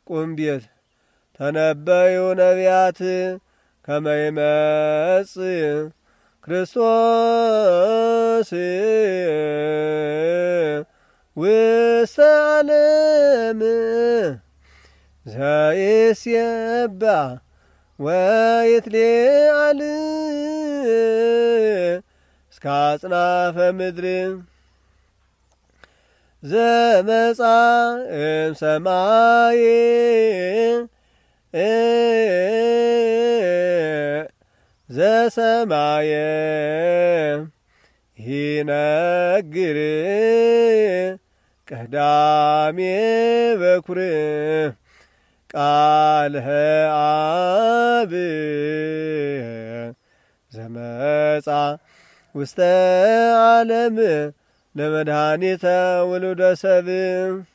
ቁም ቤት ተነበዩ ነቢያት ከመ ይመጽእ ክርስቶስ ውስተ ዓለም ዘይሴባህ ወይትለዓል እስከ አጽናፈ ምድር ዘመጻ እምሰማይ ዘሰማየ ይነግር ቀዳሜ በኩር ቃልህ አብ ዘመጻ ውስተ ዓለም ለመድኃኒተ ውሉደ ሰብእ